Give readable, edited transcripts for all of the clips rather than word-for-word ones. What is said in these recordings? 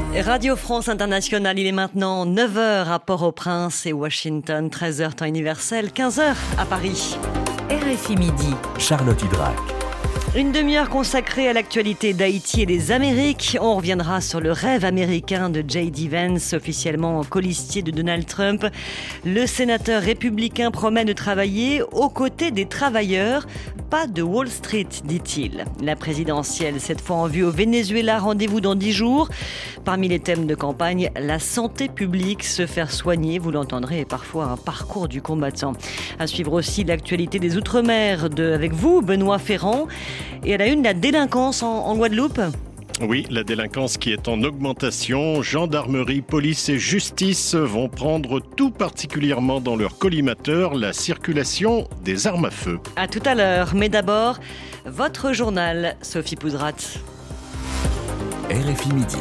Radio France Internationale, il est maintenant 9h à Port-au-Prince et Washington, 13h temps universel, 15h à Paris. RFI Midi. Charlotte Hydrac. Une demi-heure consacrée à l'actualité d'Haïti et des Amériques. On reviendra sur le rêve américain de J.D. Vance, officiellement colistier de Donald Trump. Le sénateur républicain promet de travailler aux côtés des travailleurs. Pas de Wall Street, dit-il. La présidentielle, cette fois en vue au Venezuela, rendez-vous dans 10 jours. Parmi les thèmes de campagne, la santé publique, se faire soigner, vous l'entendrez, et parfois un parcours du combattant. À suivre aussi l'actualité des Outre-mer avec vous, Benoît Ferrand. Et à la une, la délinquance en Guadeloupe. Oui, la délinquance qui est en augmentation. Gendarmerie, police et justice vont prendre tout particulièrement dans leur collimateur la circulation des armes à feu. À tout à l'heure, mais d'abord, votre journal, Sophie Pouzrat. RFI Midi.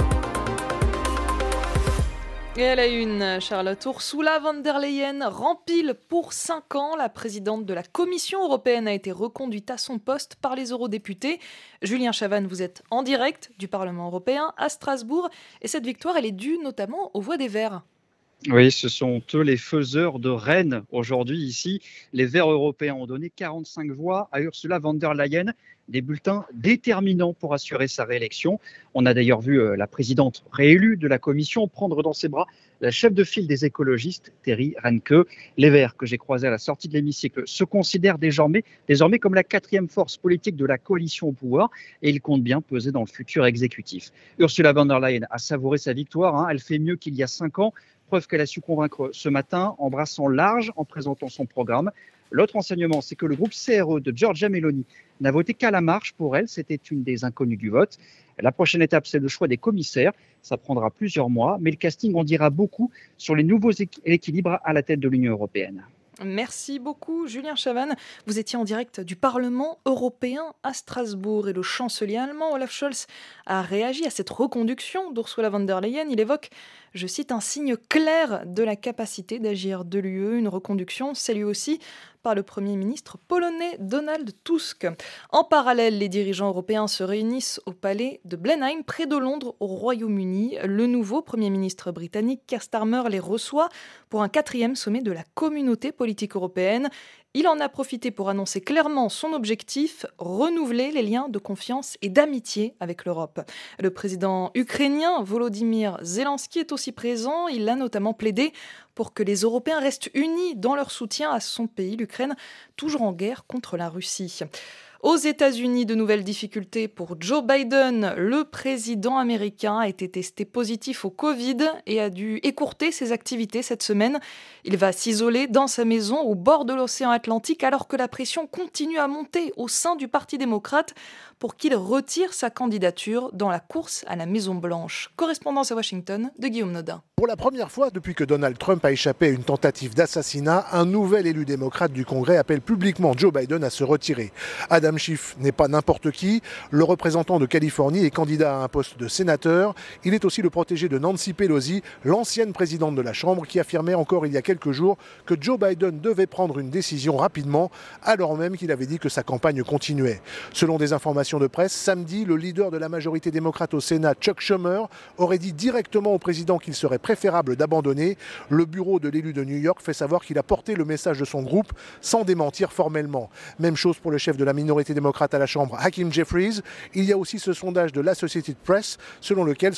Et à la une, Charlotte, Ursula von der Leyen rempile pour 5 ans. La présidente de la Commission européenne a été reconduite à son poste par les eurodéputés. Julien Chavannes, vous êtes en direct du Parlement européen à Strasbourg. Et cette victoire, elle est due notamment aux voix des Verts. Oui, ce sont eux les faiseurs de Rennes aujourd'hui ici. Les Verts européens ont donné 45 voix à Ursula von der Leyen, des bulletins déterminants pour assurer sa réélection. On a d'ailleurs vu la présidente réélue de la Commission prendre dans ses bras la chef de file des écologistes, Terry Reinke. Les Verts que j'ai croisés à la sortie de l'hémicycle se considèrent désormais comme la 4e force politique de la coalition au pouvoir et ils comptent bien peser dans le futur exécutif. Ursula von der Leyen a savouré sa victoire, elle fait mieux qu'il y a 5 ans. Preuve qu'elle a su convaincre ce matin en brassant large, en présentant son programme. L'autre enseignement, c'est que le groupe CRE de Giorgia Meloni n'a voté qu'à la marge pour elle. C'était une des inconnues du vote. La prochaine étape, c'est le choix des commissaires. Ça prendra plusieurs mois, mais le casting en dira beaucoup sur les nouveaux équilibres à la tête de l'Union européenne. Merci beaucoup, Julien Chavannes. Vous étiez en direct du Parlement européen à Strasbourg et le chancelier allemand Olaf Scholz a réagi à cette reconduction d'Ursula von der Leyen. Il évoque, je cite, un signe clair de la capacité d'agir de l'UE. Une reconduction, c'est lui aussi par le Premier ministre polonais Donald Tusk. En parallèle, les dirigeants européens se réunissent au palais de Blenheim, près de Londres, au Royaume-Uni. Le nouveau Premier ministre britannique, Keir Starmer, les reçoit pour un 4e sommet de la communauté politique européenne. Il en a profité pour annoncer clairement son objectif, renouveler les liens de confiance et d'amitié avec l'Europe. Le président ukrainien Volodymyr Zelensky est aussi présent. Il a notamment plaidé pour que les Européens restent unis dans leur soutien à son pays, l'Ukraine, toujours en guerre contre la Russie. Aux États-Unis, de nouvelles difficultés pour Joe Biden. Le président américain a été testé positif au Covid et a dû écourter ses activités cette semaine. Il va s'isoler dans sa maison au bord de l'océan Atlantique alors que la pression continue à monter au sein du Parti démocrate pour qu'il retire sa candidature dans la course à la Maison-Blanche. Correspondance à Washington de Guillaume Nodin. Pour la première fois depuis que Donald Trump a échappé à une tentative d'assassinat, un nouvel élu démocrate du Congrès appelle publiquement Joe Biden à se retirer. Adam Schiff n'est pas n'importe qui. Le représentant de Californie est candidat à un poste de sénateur. Il est aussi le protégé de Nancy Pelosi, l'ancienne présidente de la Chambre, qui affirmait encore il y a quelques jours que Joe Biden devait prendre une décision rapidement, alors même qu'il avait dit que sa campagne continuait. Selon des informations de presse, samedi, le leader de la majorité démocrate au Sénat, Chuck Schumer, aurait dit directement au président qu'il serait préférable d'abandonner. Le bureau de l'élu de New York fait savoir qu'il a porté le message de son groupe sans démentir formellement. Même chose pour le chef de la minorité démocrate à la Chambre, Hakeem Jeffries. Il y a aussi ce sondage de l'Associated Press selon lequel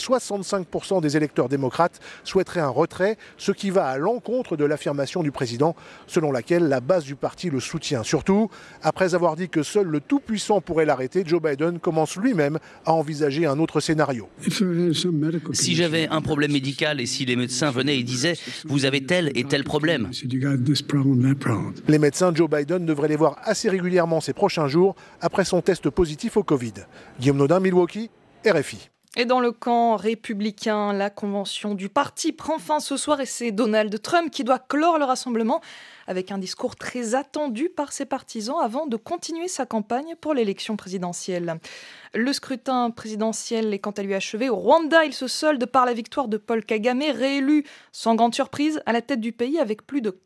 65% des électeurs démocrates souhaiteraient un retrait, ce qui va à l'encontre de l'affirmation du président selon laquelle la base du parti le soutient. Surtout, après avoir dit que seul le tout-puissant pourrait l'arrêter, Joe Biden commence lui-même à envisager un autre scénario. Si j'avais un problème médical et si les médecins venaient et disaient « vous avez tel et tel problème », les médecins, Joe Biden devrait les voir assez régulièrement ces prochains jours après son test positif au Covid. Guillaume Nodin, Milwaukee, RFI. Et dans le camp républicain, la convention du parti prend fin ce soir et c'est Donald Trump qui doit clore le rassemblement avec un discours très attendu par ses partisans avant de continuer sa campagne pour l'élection présidentielle. Le scrutin présidentiel est quant à lui achevé. Au Rwanda, il se solde par la victoire de Paul Kagame, réélu sans grande surprise à la tête du pays avec plus de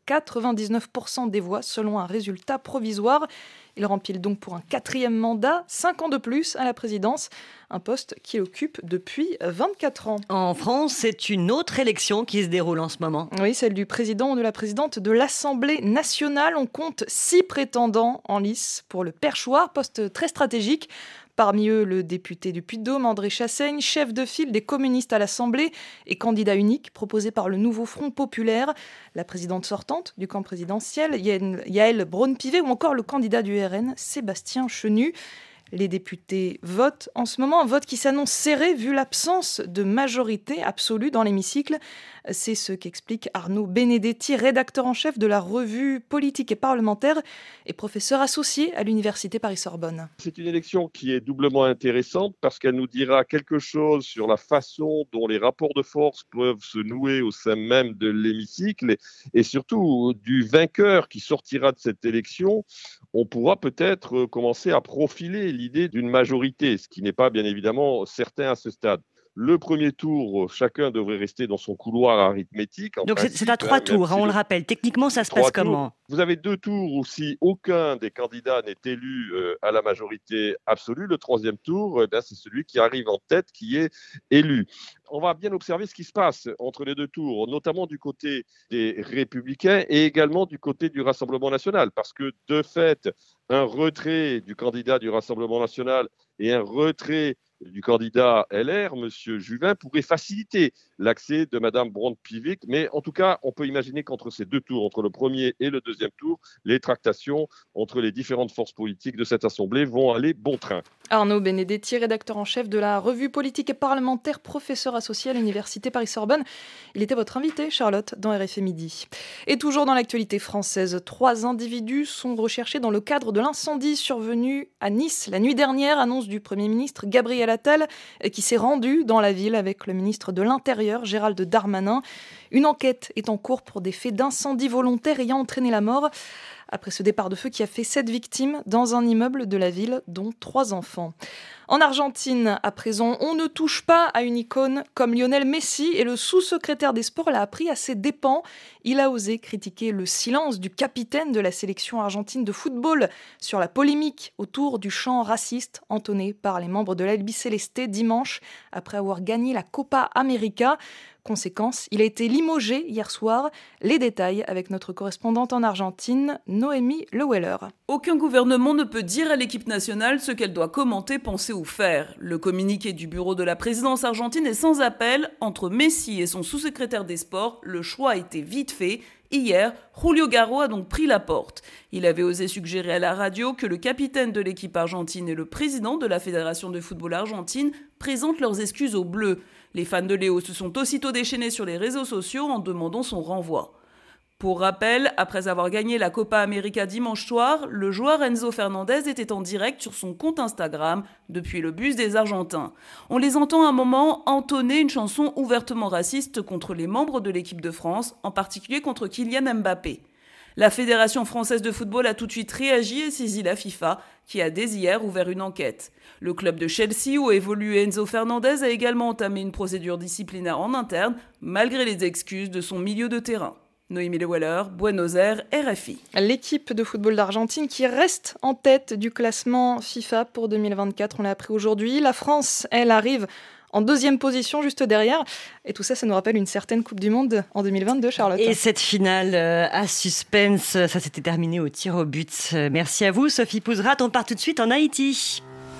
99% des voix selon un résultat provisoire. Il rempile donc pour un 4e mandat, 5 ans de plus à la présidence, un poste qu'il occupe depuis 24 ans. En France, c'est une autre élection qui se déroule en ce moment. Oui, celle du président ou de la présidente de l'Assemblée nationale. On compte 6 prétendants en lice pour le perchoir, poste très stratégique. Parmi eux, le député du Puy-de-Dôme, André Chassaigne, chef de file des communistes à l'Assemblée et candidat unique proposé par le nouveau Front populaire, la présidente sortante du camp présidentiel, Yaël Braun-Pivet, ou encore le candidat du RN, Sébastien Chenu. Les députés votent en ce moment, un vote qui s'annonce serré vu l'absence de majorité absolue dans l'hémicycle. C'est ce qu'explique Arnaud Benedetti, rédacteur en chef de la revue Politique et Parlementaire et professeur associé à l'Université Paris-Sorbonne. C'est une élection qui est doublement intéressante parce qu'elle nous dira quelque chose sur la façon dont les rapports de force peuvent se nouer au sein même de l'hémicycle et surtout du vainqueur qui sortira de cette élection. On pourra peut-être commencer à profiler l'idée d'une majorité, ce qui n'est pas bien évidemment certain à ce stade. Le premier tour, chacun devrait rester dans son couloir arithmétique. Donc c'est à 3 tours, on le rappelle. Techniquement, ça se passe comment ? Vous avez 2 tours où si aucun des candidats n'est élu à la majorité absolue, le 3e tour, c'est celui qui arrive en tête qui est élu. On va bien observer ce qui se passe entre les 2 tours, notamment du côté des Républicains et également du côté du Rassemblement national, parce que de fait, un retrait du candidat du Rassemblement national et un retrait du candidat LR, M. Juvin, pourrait faciliter l'accès de Mme Braun-Pivet. Mais en tout cas, on peut imaginer qu'entre ces 2 tours, entre le premier et le 2e tour, les tractations entre les différentes forces politiques de cette Assemblée vont aller bon train. Arnaud Benedetti, rédacteur en chef de la revue Politique et Parlementaire, professeur associé à l'Université Paris-Sorbonne. Il était votre invité, Charlotte, dans RFI Midi. Et toujours dans l'actualité française, 3 individus sont recherchés dans le cadre de l'incendie survenu à Nice la nuit dernière, annonce du Premier ministre Gabriel Attal, qui s'est rendu dans la ville avec le ministre de l'Intérieur, Gérald Darmanin. Une enquête est en cours pour des faits d'incendie volontaire ayant entraîné la mort. Après ce départ de feu qui a fait 7 victimes dans un immeuble de la ville, dont 3 enfants. En Argentine, à présent, on ne touche pas à une icône comme Lionel Messi et le sous-secrétaire des Sports l'a appris à ses dépens. Il a osé critiquer le silence du capitaine de la sélection argentine de football sur la polémique autour du chant raciste entonné par les membres de l'Albiceleste dimanche après avoir gagné la Copa América. Conséquence, il a été limogé hier soir. Les détails avec notre correspondante en Argentine, Noémie Leweller. Aucun gouvernement ne peut dire à l'équipe nationale ce qu'elle doit commenter, penser ou faire. Le communiqué du bureau de la présidence argentine est sans appel. Entre Messi et son sous-secrétaire des Sports, le choix a été vite fait. Hier, Julio Garro a donc pris la porte. Il avait osé suggérer à la radio que le capitaine de l'équipe argentine et le président de la Fédération de football argentine présentent leurs excuses aux Bleus. Les fans de Léo se sont aussitôt déchaînés sur les réseaux sociaux en demandant son renvoi. Pour rappel, après avoir gagné la Copa América dimanche soir, le joueur Enzo Fernandez était en direct sur son compte Instagram depuis le bus des Argentins. On les entend à un moment entonner une chanson ouvertement raciste contre les membres de l'équipe de France, en particulier contre Kylian Mbappé. La Fédération française de football a tout de suite réagi et saisi la FIFA, qui a dès hier ouvert une enquête. Le club de Chelsea, où évolue Enzo Fernandez, a également entamé une procédure disciplinaire en interne, malgré les excuses de son milieu de terrain. Noémie Leweller, Buenos Aires, RFI. L'équipe de football d'Argentine qui reste en tête du classement FIFA pour 2024, on l'a appris aujourd'hui. La France, elle, arrive en 2e position, juste derrière. Et tout ça, ça nous rappelle une certaine Coupe du Monde en 2022, Charlotte. Et cette finale à suspense, ça s'était terminé au tir au but. Merci à vous, Sophie Pouzrat. On part tout de suite en Haïti.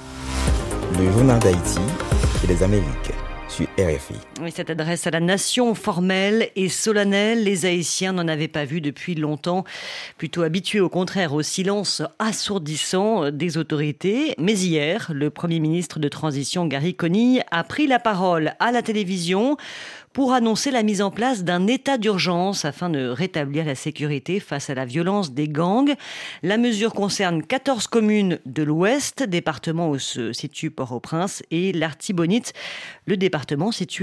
Le journal d'Haïti et les Amériques sur RFI. Oui, cette adresse à la nation formelle et solennelle. Les Haïtiens n'en avaient pas vu depuis longtemps, plutôt habitués au contraire au silence assourdissant des autorités. Mais hier, le Premier ministre de transition Gary Conille a pris la parole à la télévision pour annoncer la mise en place d'un état d'urgence afin de rétablir la sécurité face à la violence des gangs. La mesure concerne 14 communes de l'Ouest, département où se situe Port-au-Prince, et l'Artibonite, le département situé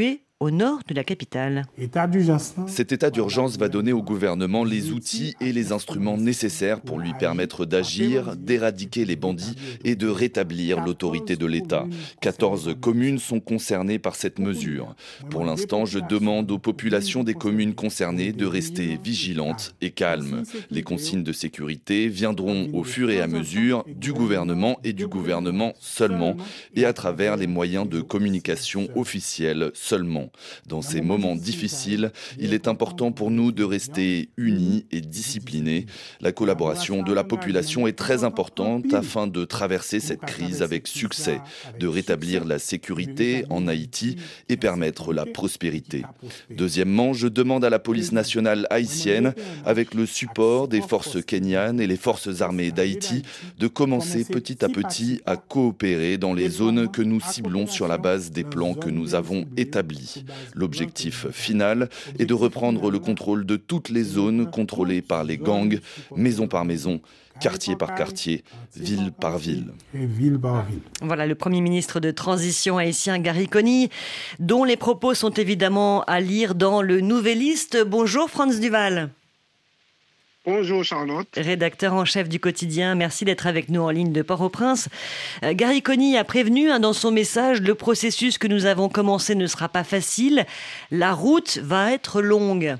au nord de la capitale. Cet état d'urgence va donner au gouvernement les outils et les instruments nécessaires pour lui permettre d'agir, d'éradiquer les bandits et de rétablir l'autorité de l'État. 14 communes sont concernées par cette mesure. Pour l'instant, je demande aux populations des communes concernées de rester vigilantes et calmes. Les consignes de sécurité viendront au fur et à mesure du gouvernement et du gouvernement seulement et à travers les moyens de communication officiels seulement. Dans ces moments difficiles, il est important pour nous de rester unis et disciplinés. La collaboration de la population est très importante afin de traverser cette crise avec succès, de rétablir la sécurité en Haïti et permettre la prospérité. Deuxièmement, je demande à la police nationale haïtienne, avec le support des forces kenyanes et les forces armées d'Haïti, de commencer petit à petit à coopérer dans les zones que nous ciblons sur la base des plans que nous avons établis. L'objectif final est de reprendre le contrôle de toutes les zones contrôlées par les gangs, maison par maison, quartier par quartier, ville par ville. Voilà le Premier ministre de transition haïtien Gary Conille, dont les propos sont évidemment à lire dans le Nouvelliste. Bonjour Franz Duval. Bonjour Charlotte. Rédacteur en chef du quotidien, merci d'être avec nous en ligne de Port-au-Prince. Gary Conille a prévenu dans son message, le processus que nous avons commencé ne sera pas facile, la route va être longue.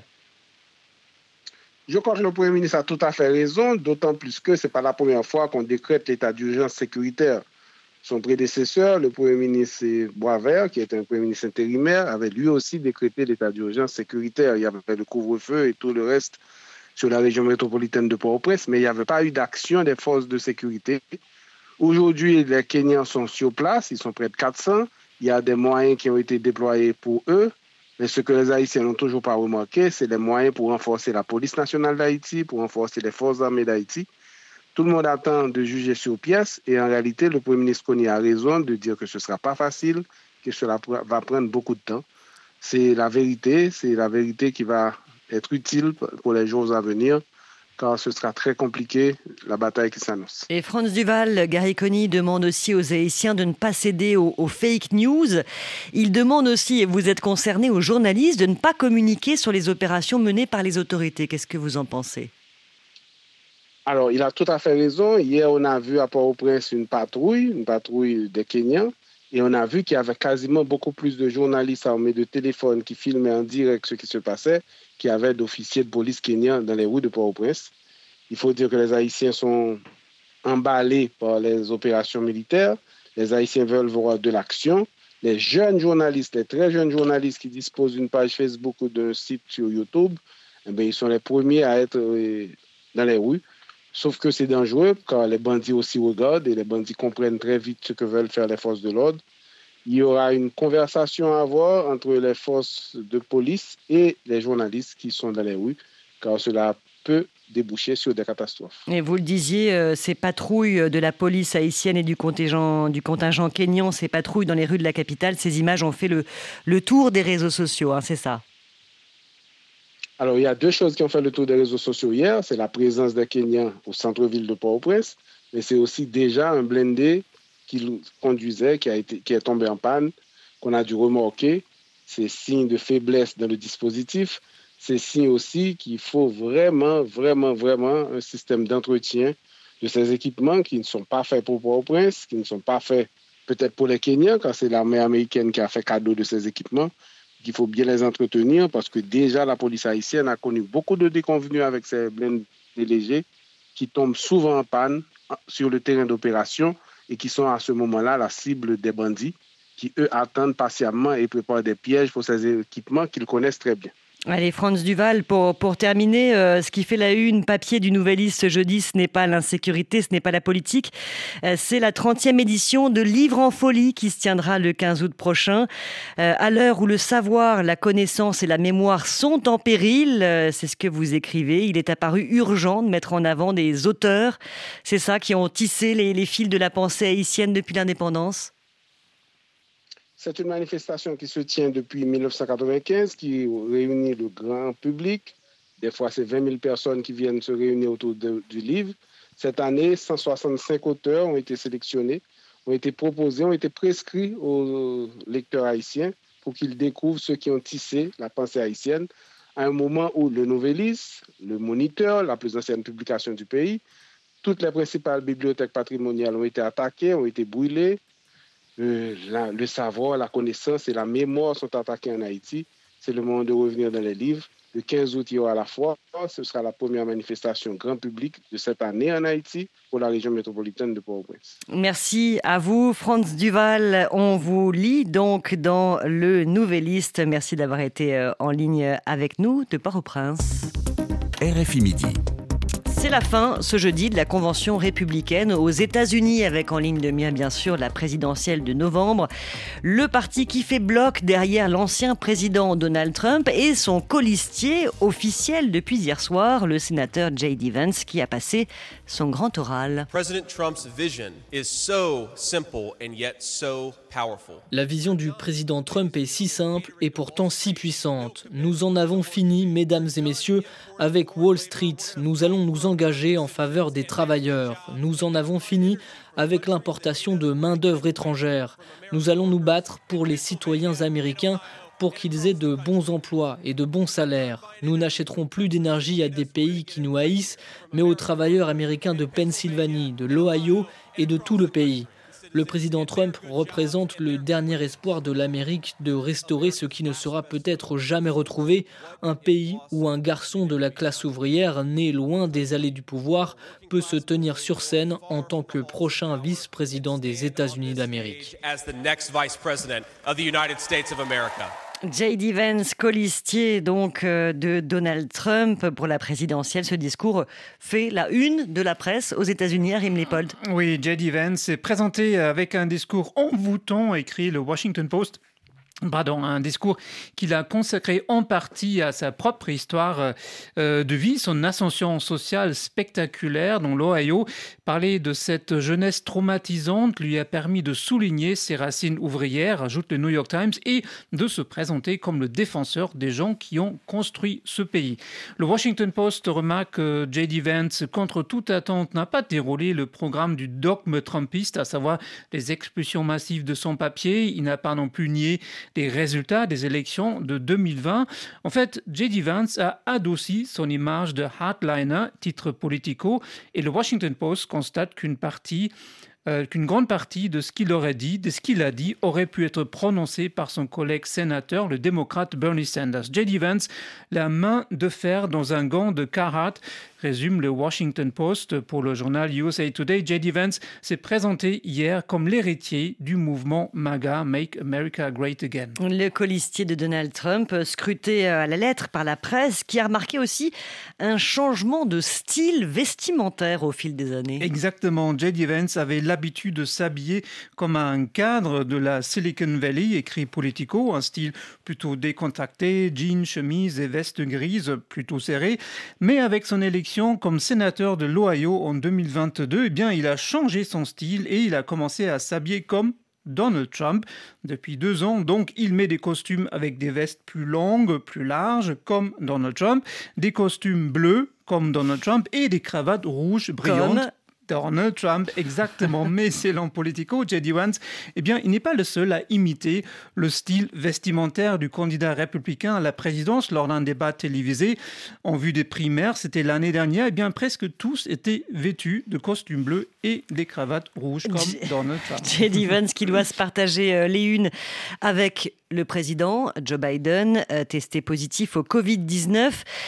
Je crois que le Premier ministre a tout à fait raison, d'autant plus que ce n'est pas la première fois qu'on décrète l'état d'urgence sécuritaire. Son prédécesseur, le Premier ministre Boisvert, qui est un Premier ministre intérimaire, avait lui aussi décrété l'état d'urgence sécuritaire. Il y avait le couvre-feu et tout le reste sur la région métropolitaine de Port-au-Prince, mais il n'y avait pas eu d'action des forces de sécurité. Aujourd'hui, les Kenyans sont sur place, ils sont près de 400. Il y a des moyens qui ont été déployés pour eux. Mais ce que les Haïtiens n'ont toujours pas remarqué, c'est les moyens pour renforcer la police nationale d'Haïti, pour renforcer les forces armées d'Haïti. Tout le monde attend de juger sur pièce et en réalité, le Premier ministre Conille a raison de dire que ce ne sera pas facile, que cela va prendre beaucoup de temps. C'est la vérité qui va être utile pour les jours à venir, car ce sera très compliqué, la bataille qui s'annonce. Et Franz Duval, Gary Conille demande aussi aux Haïtiens de ne pas céder aux fake news. Il demande aussi, et vous êtes concerné, aux journalistes de ne pas communiquer sur les opérations menées par les autorités. Qu'est-ce que vous en pensez ? Alors, il a tout à fait raison. Hier, on a vu à Port-au-Prince une patrouille des Kenyans, et on a vu qu'il y avait quasiment beaucoup plus de journalistes armés de téléphones qui filmaient en direct ce qui se passait, qu'il y avait d'officiers de police kenyans dans les rues de Port-au-Prince. Il faut dire que les Haïtiens sont emballés par les opérations militaires. Les Haïtiens veulent voir de l'action. Les jeunes journalistes, les très jeunes journalistes qui disposent d'une page Facebook ou d'un site sur YouTube, ils sont les premiers à être dans les rues. Sauf que c'est dangereux, car les bandits aussi regardent et les bandits comprennent très vite ce que veulent faire les forces de l'ordre. Il y aura une conversation à avoir entre les forces de police et les journalistes qui sont dans les rues, car cela peut déboucher sur des catastrophes. Et vous le disiez, ces patrouilles de la police haïtienne et du contingent kényan, ces patrouilles dans les rues de la capitale, ces images ont fait le tour des réseaux sociaux, c'est ça ? Alors, il y a deux choses qui ont fait le tour des réseaux sociaux hier. C'est la présence des Kenyans au centre-ville de Port-au-Prince, mais c'est aussi déjà un blindé qui conduisait, qui est tombé en panne, qu'on a dû remorquer. C'est signe de faiblesse dans le dispositif. C'est signe aussi qu'il faut vraiment un système d'entretien de ces équipements qui ne sont pas faits pour Port-au-Prince, qui ne sont pas faits peut-être pour les Kenyans, car c'est l'armée américaine qui a fait cadeau de ces équipements. Il faut bien les entretenir parce que déjà la police haïtienne a connu beaucoup de déconvenues avec ces blindés légers qui tombent souvent en panne sur le terrain d'opération et qui sont à ce moment-là la cible des bandits qui, eux, attendent patiemment et préparent des pièges pour ces équipements qu'ils connaissent très bien. Allez, Franz Duval, pour terminer, ce qui fait la une papier du Nouvelliste ce jeudi, ce n'est pas l'insécurité, ce n'est pas la politique, c'est la 30e édition de Livre en folie qui se tiendra le 15 août prochain. À l'heure où le savoir, la connaissance et la mémoire sont en péril, c'est ce que vous écrivez, il est apparu urgent de mettre en avant des auteurs, c'est ça, qui ont tissé les fils de la pensée haïtienne depuis l'indépendance ? C'est une manifestation qui se tient depuis 1995, qui réunit le grand public. Des fois, c'est 20 000 personnes qui viennent se réunir autour du livre. Cette année, 165 auteurs ont été sélectionnés, ont été proposés, ont été prescrits aux lecteurs haïtiens pour qu'ils découvrent ceux qui ont tissé la pensée haïtienne à un moment où le Novelis, le Moniteur, la plus ancienne publication du pays, toutes les principales bibliothèques patrimoniales ont été attaquées, ont été brûlées. Le savoir, la connaissance et la mémoire sont attaqués en Haïti. C'est le moment de revenir dans les livres. Le 15 août, il y aura la foire. Ce sera la première manifestation grand public de cette année en Haïti pour la région métropolitaine de Port-au-Prince. Merci à vous, Franz Duval. On vous lit donc dans le Nouvelliste. Merci d'avoir été en ligne avec nous de Port-au-Prince. RFI Midi. C'est la fin, ce jeudi, de la convention républicaine aux États-Unis, avec en ligne de mire, bien sûr, la présidentielle de novembre. Le parti qui fait bloc derrière l'ancien président Donald Trump et son colistier officiel depuis hier soir, le sénateur J.D. Vance, qui a passé son grand oral. President Trump's vision is so simple and yet so powerful. La vision du président Trump est si simple et pourtant si puissante. Nous en avons fini, mesdames et messieurs, avec Wall Street. Nous allons nous engager en faveur des travailleurs. Nous en avons fini avec l'importation de main-d'œuvre étrangère. Nous allons nous battre pour les citoyens américains pour qu'ils aient de bons emplois et de bons salaires. Nous n'achèterons plus d'énergie à des pays qui nous haïssent, mais aux travailleurs américains de Pennsylvanie, de l'Ohio et de tout le pays. Le président Trump représente le dernier espoir de l'Amérique de restaurer ce qui ne sera peut-être jamais retrouvé, un pays où un garçon de la classe ouvrière, né loin des allées du pouvoir, peut se tenir sur scène en tant que prochain vice-président des États-Unis d'Amérique. J.D. Vance, colistier donc de Donald Trump pour la présidentielle. Ce discours fait la une de la presse aux États-Unis, Arim Leopold. Oui, J.D. Vance s'est présenté avec un discours envoûtant, écrit le Washington Post. Un discours qu'il a consacré en partie à sa propre histoire de vie, son ascension sociale spectaculaire dans l'Ohio. Parler de cette jeunesse traumatisante lui a permis de souligner ses racines ouvrières, ajoute le New York Times, et de se présenter comme le défenseur des gens qui ont construit ce pays. Le Washington Post remarque que J.D. Vance, contre toute attente, n'a pas déroulé le programme du dogme trumpiste, à savoir les expulsions massives de son papier. Il n'a pas non plus nié les résultats des élections de 2020. En fait, J.D. Vance a adouci son image de hardliner, titre Politico, et le Washington Post constate qu'une grande partie de ce qu'il aurait dit, de ce qu'il a dit, aurait pu être prononcé par son collègue sénateur, le démocrate Bernie Sanders. J.D. Vance, la main de fer dans un gant de Carhartt, résume le Washington Post pour le journal USA Today. J.D. Vance s'est présenté hier comme l'héritier du mouvement MAGA, Make America Great Again. Le colistier de Donald Trump, scruté à la lettre par la presse, qui a remarqué aussi un changement de style vestimentaire au fil des années. Exactement. J.D. Vance avait l'habitude de s'habiller comme un cadre de la Silicon Valley, écrit Politico, un style plutôt décontracté, jeans, chemise et veste grise plutôt serrée. Mais avec son élection comme sénateur de l'Ohio en 2022, il a changé son style et il a commencé à s'habiller comme Donald Trump. Depuis 2 ans, donc, il met des costumes avec des vestes plus longues, plus larges, comme Donald Trump, des costumes bleus, comme Donald Trump, et des cravates rouges brillantes. Donald Trump, exactement. Mais selon Politico, J.D. Vance, il n'est pas le seul à imiter le style vestimentaire du candidat républicain à la présidence lors d'un débat télévisé en vue des primaires. C'était l'année dernière. Presque tous étaient vêtus de costumes bleus et des cravates rouges comme Donald Trump. J.D. Vance qui doit se partager les unes avec le président Joe Biden, testé positif au Covid-19.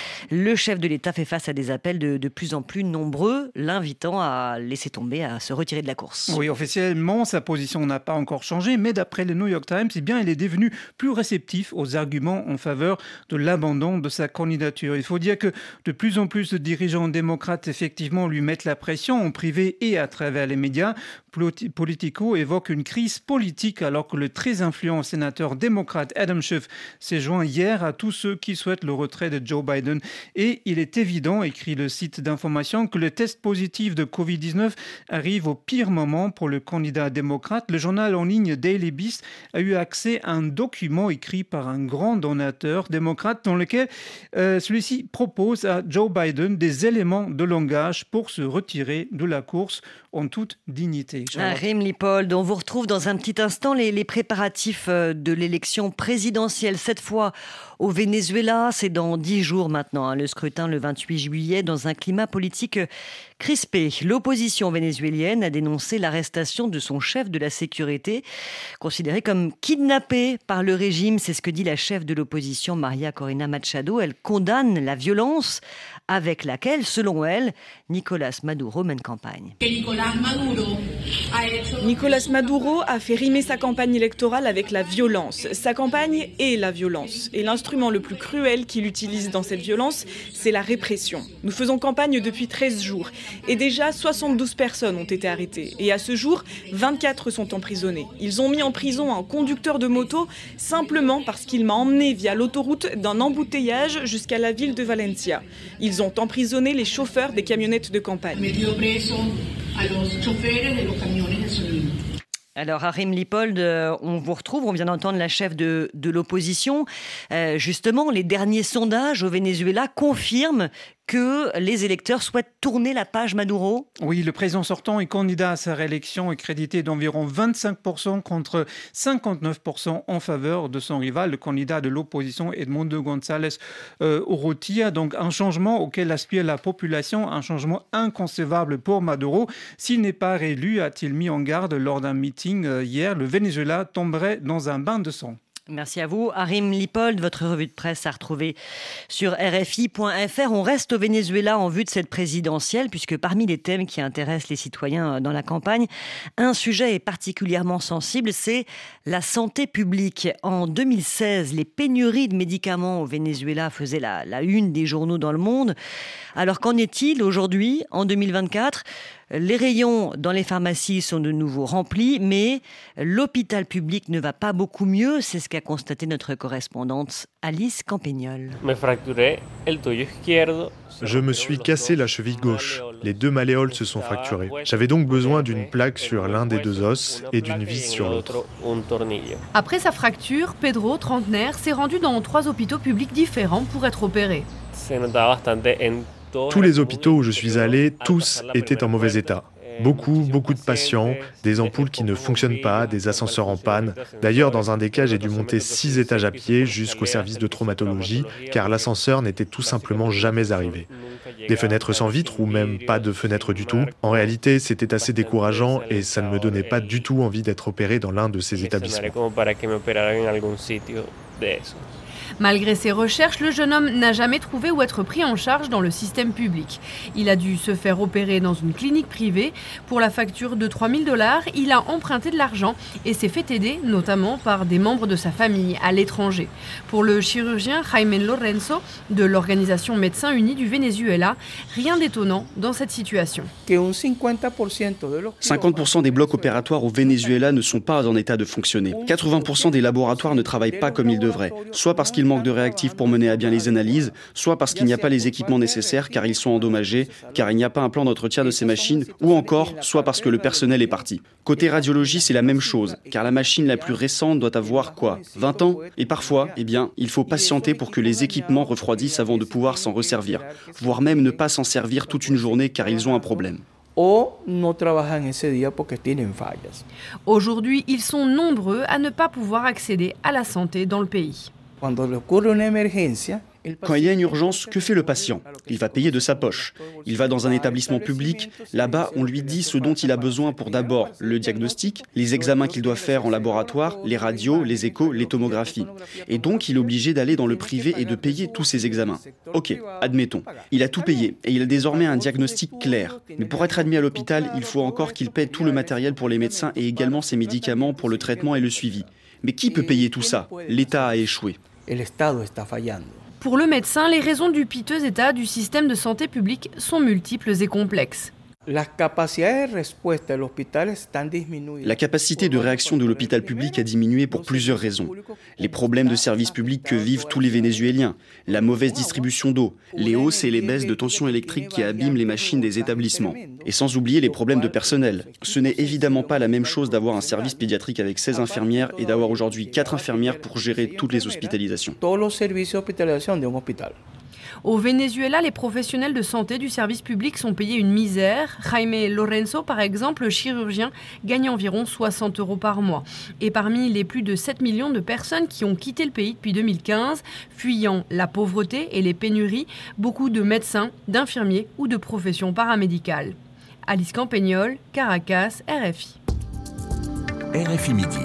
Le chef de l'État fait face à des appels de plus en plus nombreux, l'invitant à laisser tomber, à se retirer de la course. Oui, officiellement, sa position n'a pas encore changé, mais d'après le New York Times, il est devenu plus réceptif aux arguments en faveur de l'abandon de sa candidature. Il faut dire que de plus en plus de dirigeants démocrates, effectivement, lui mettent la pression en privé et à travers les médias. Politico évoque une crise politique alors que le très influent sénateur démocrate Adam Schiff s'est joint hier à tous ceux qui souhaitent le retrait de Joe Biden. Et il est évident, écrit le site d'information, que le test positif de Covid-19 arrive au pire moment pour le candidat démocrate. Le journal en ligne Daily Beast a eu accès à un document écrit par un grand donateur démocrate dans lequel celui-ci propose à Joe Biden des éléments de langage pour se retirer de la course en toute dignité. Rim Lipold, on vous retrouve dans un petit instant. Les préparatifs de l'élection présidentielle, cette fois au Venezuela, c'est dans 10 jours maintenant, le scrutin le 28 juillet, dans un climat politique crispé. L'opposition vénézuélienne a dénoncé l'arrestation de son chef de la sécurité, considéré comme kidnappé par le régime. C'est ce que dit la chef de l'opposition, Maria Corina Machado. Elle condamne la violence avec laquelle, selon elle, Nicolás Maduro mène campagne. Nicolás Maduro a fait rimer sa campagne électorale avec la violence. Sa campagne est la violence. Et l'instrument le plus cruel qu'il utilise dans cette violence, c'est la répression. Nous faisons campagne depuis 13 jours. Et déjà, 72 personnes ont été arrêtées. Et à ce jour, 24 sont emprisonnés. Ils ont mis en prison un conducteur de moto simplement parce qu'il m'a emmené via l'autoroute d'un embouteillage jusqu'à la ville de Valencia. Ils ont emprisonné les chauffeurs des camionnettes de campagne. Alors, Rim Lipold, on vous retrouve, on vient d'entendre la chef de l'opposition. Justement, les derniers sondages au Venezuela confirment que les électeurs souhaitent tourner la page Maduro. Oui, le président sortant et candidat à sa réélection est crédité d'environ 25% contre 59% en faveur de son rival, le candidat de l'opposition Edmundo González Urrutia. Donc un changement auquel aspire la population, un changement inconcevable pour Maduro. S'il n'est pas réélu, a-t-il mis en garde lors d'un meeting hier, le Venezuela tomberait dans un bain de sang. Merci à vous. Rim Lipold, votre revue de presse à retrouver sur RFI.fr. On reste au Venezuela en vue de cette présidentielle, puisque parmi les thèmes qui intéressent les citoyens dans la campagne, un sujet est particulièrement sensible, c'est la santé publique. En 2016, les pénuries de médicaments au Venezuela faisaient la une des journaux dans le monde. Alors qu'en est-il aujourd'hui, en 2024 ? Les rayons dans les pharmacies sont de nouveau remplis, mais l'hôpital public ne va pas beaucoup mieux. C'est ce qu'a constaté notre correspondante Alice Campagnol. Je me suis cassé la cheville gauche. Les 2 malléoles se sont fracturés. J'avais donc besoin d'une plaque sur l'un des 2 os et d'une vis sur l'autre. Après sa fracture, Pedro, trentenaire, s'est rendu dans 3 hôpitaux publics différents pour être opéré. Tous les hôpitaux où je suis allé, tous étaient en mauvais état. Beaucoup de patients, des ampoules qui ne fonctionnent pas, des ascenseurs en panne. D'ailleurs, dans un des cas, j'ai dû monter 6 étages à pied jusqu'au service de traumatologie, car l'ascenseur n'était tout simplement jamais arrivé. Des fenêtres sans vitres ou même pas de fenêtres du tout. En réalité, c'était assez décourageant et ça ne me donnait pas du tout envie d'être opéré dans l'un de ces établissements. Malgré ses recherches, le jeune homme n'a jamais trouvé où être pris en charge dans le système public. Il a dû se faire opérer dans une clinique privée. Pour la facture de $3 000, il a emprunté de l'argent et s'est fait aider, notamment par des membres de sa famille à l'étranger. Pour le chirurgien Jaime Lorenzo de l'organisation Médecins Unis du Venezuela, rien d'étonnant dans cette situation. 50% des blocs opératoires au Venezuela ne sont pas en état de fonctionner. 80% des laboratoires ne travaillent pas comme ils devraient, soit parce qu'il manque de réactifs pour mener à bien les analyses, soit parce qu'il n'y a pas les équipements nécessaires car ils sont endommagés, car il n'y a pas un plan d'entretien de ces machines, ou encore, soit parce que le personnel est parti. Côté radiologie, c'est la même chose, car la machine la plus récente doit avoir 20 ans ? Et parfois, il faut patienter pour que les équipements refroidissent avant de pouvoir s'en resservir, voire même ne pas s'en servir toute une journée car ils ont un problème. Aujourd'hui, ils sont nombreux à ne pas pouvoir accéder à la santé dans le pays. Quand il y a une urgence, que fait le patient ? Il va payer de sa poche. Il va dans un établissement public. Là-bas, on lui dit ce dont il a besoin pour d'abord le diagnostic, les examens qu'il doit faire en laboratoire, les radios, les échos, les tomographies. Et donc, il est obligé d'aller dans le privé et de payer tous ces examens. Ok, admettons. Il a tout payé et il a désormais un diagnostic clair. Mais pour être admis à l'hôpital, il faut encore qu'il paie tout le matériel pour les médecins et également ses médicaments pour le traitement et le suivi. Mais qui peut payer tout ça ? L'État a échoué. Pour le médecin, les raisons du piteux état du système de santé publique sont multiples et complexes. La capacité de réaction de l'hôpital public a diminué pour plusieurs raisons. Les problèmes de services publics que vivent tous les Vénézuéliens, la mauvaise distribution d'eau, les hausses et les baisses de tension électrique qui abîment les machines des établissements. Et sans oublier les problèmes de personnel. Ce n'est évidemment pas la même chose d'avoir un service pédiatrique avec 16 infirmières et d'avoir aujourd'hui 4 infirmières pour gérer toutes les hospitalisations. Au Venezuela, les professionnels de santé du service public sont payés une misère. Jaime Lorenzo, par exemple, chirurgien, gagne environ 60 € par mois. Et parmi les plus de 7 millions de personnes qui ont quitté le pays depuis 2015, fuyant la pauvreté et les pénuries, beaucoup de médecins, d'infirmiers ou de professions paramédicales. Alice Campagnol, Caracas, RFI. RFI Midi.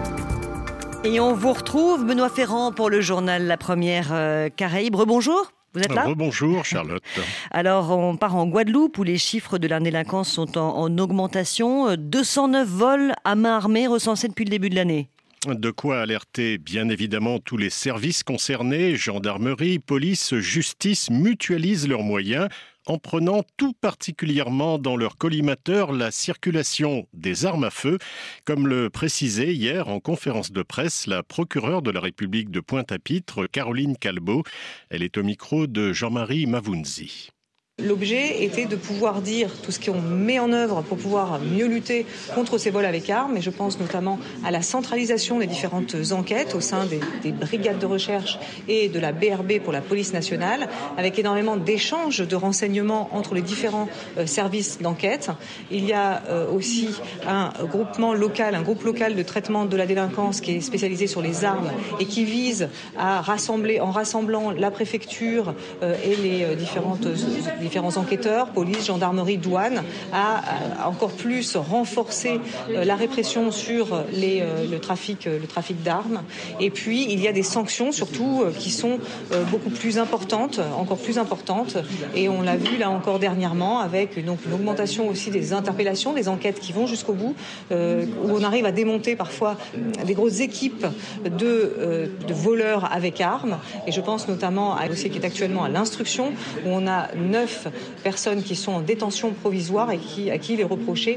Et on vous retrouve, Benoît Ferrand, pour le journal La Première Caraïbe. Rebonjour, vous êtes là ? Rebonjour, Charlotte. Alors, on part en Guadeloupe, où les chiffres de la délinquance sont en augmentation. 209 vols à main armée recensés depuis le début de l'année. De quoi alerter bien évidemment tous les services concernés, gendarmerie, police, justice mutualisent leurs moyens en prenant tout particulièrement dans leur collimateur la circulation des armes à feu, comme le précisait hier en conférence de presse la procureure de la République de Pointe-à-Pitre, Caroline Calbeau. Elle est au micro de Jean-Marie Mavounzi. L'objet était de pouvoir dire tout ce qu'on met en œuvre pour pouvoir mieux lutter contre ces vols avec armes. Et je pense notamment à la centralisation des différentes enquêtes au sein des brigades de recherche et de la BRB pour la police nationale, avec énormément d'échanges de renseignements entre les différents services d'enquête. Il y a aussi un groupe local de traitement de la délinquance qui est spécialisé sur les armes et qui vise à rassemblant la préfecture et les différents enquêteurs, police, gendarmerie, douane, à encore plus renforcer la répression sur le trafic d'armes. Et puis, il y a des sanctions, surtout, qui sont beaucoup plus importantes, encore plus importantes. Et on l'a vu, là encore, dernièrement, avec une augmentation aussi des interpellations, des enquêtes qui vont jusqu'au bout, où on arrive à démonter parfois des grosses équipes de voleurs avec armes. Et je pense notamment à un dossier qui est actuellement à l'instruction, où on a 9 personnes qui sont en détention provisoire et à qui il est reproché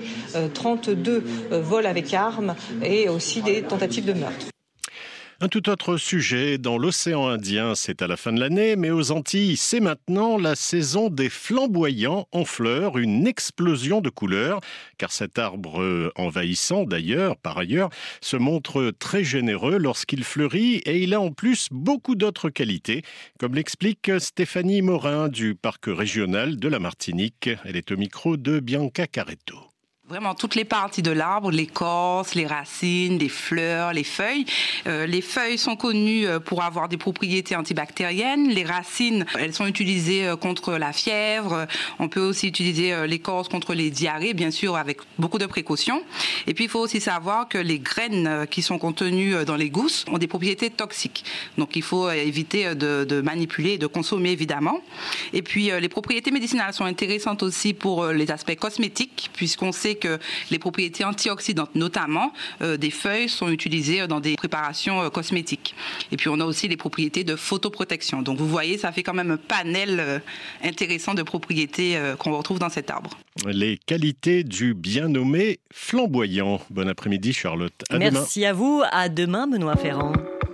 32 vols avec armes et aussi des tentatives de meurtre. Un tout autre sujet, dans l'océan Indien, c'est à la fin de l'année, mais aux Antilles, c'est maintenant la saison des flamboyants en fleurs, une explosion de couleurs, car cet arbre envahissant d'ailleurs, par ailleurs, se montre très généreux lorsqu'il fleurit et il a en plus beaucoup d'autres qualités, comme l'explique Stéphanie Morin du parc régional de la Martinique. Elle est au micro de Bianca Caretto. Vraiment toutes les parties de l'arbre, l'écorce, les racines, les fleurs, les feuilles. Les feuilles sont connues pour avoir des propriétés antibactériennes. Les racines, elles sont utilisées contre la fièvre. On peut aussi utiliser l'écorce contre les diarrhées, bien sûr, avec beaucoup de précautions. Et puis, il faut aussi savoir que les graines qui sont contenues dans les gousses ont des propriétés toxiques. Donc, il faut éviter de manipuler et de consommer, évidemment. Et puis, les propriétés médicinales sont intéressantes aussi pour les aspects cosmétiques, puisqu'on sait que les propriétés antioxydantes, notamment des feuilles, sont utilisées dans des préparations cosmétiques. Et puis on a aussi les propriétés de photoprotection. Donc vous voyez, ça fait quand même un panel intéressant de propriétés qu'on retrouve dans cet arbre. Les qualités du bien nommé flamboyant. Bon après-midi Charlotte. Merci à vous. À demain Benoît Ferrand.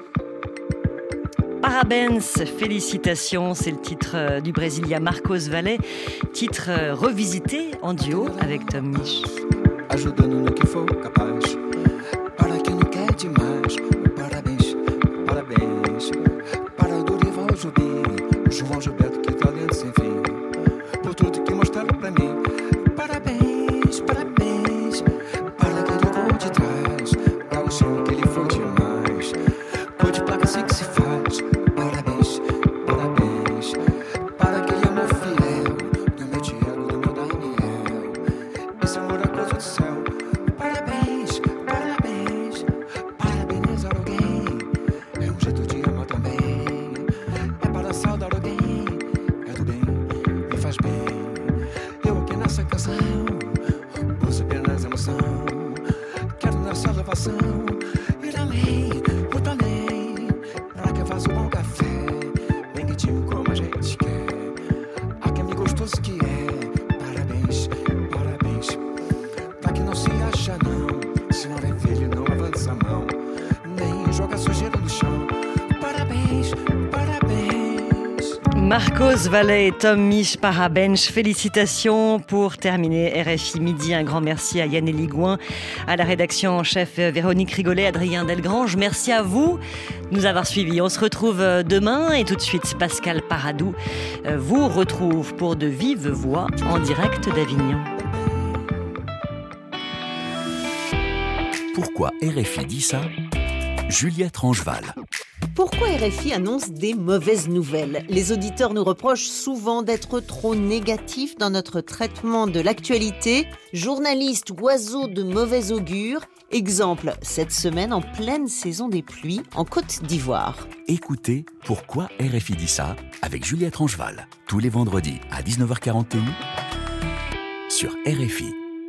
Parabéns, félicitations, c'est le titre du Brésilien Marcos Valle, titre revisité en duo avec Tom Misch. Ajudando no que for capaz, para quem não quer demais, parabéns, parabéns, para o Dorival Jobim, João Gilberto que talento sem fim, por tudo que mostraram pra mim, parabéns, parabéns, para aquele gol de trás, para o som que ele foi demais, cor de placa assim que se faz. Marcos Valle et Tom Mich Parabench, félicitations pour terminer RFI Midi. Un grand merci à Yann Eligouin, à la rédaction en chef Véronique Rigolet, Adrien Delgrange. Merci à vous de nous avoir suivis. On se retrouve demain et tout de suite Pascal Paradou vous retrouve pour de vives voix en direct d'Avignon. Pourquoi RFI dit ça ? Juliette Rangeval. Pourquoi RFI annonce des mauvaises nouvelles ? Les auditeurs nous reprochent souvent d'être trop négatifs dans notre traitement de l'actualité. Journalistes, oiseaux de mauvais augure. Exemple, cette semaine en pleine saison des pluies en Côte d'Ivoire. Écoutez Pourquoi RFI dit ça avec Juliette Rangeval. Tous les vendredis à 19h41 sur RFI.